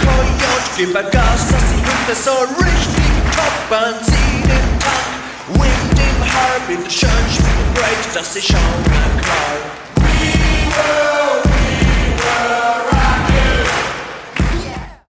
Coyote, gib ein Gas, dass die Hütte so richtig top, Benzin im Tank, Wind im Haar, bitte schön, spiel Break, dass ich schon mal klar.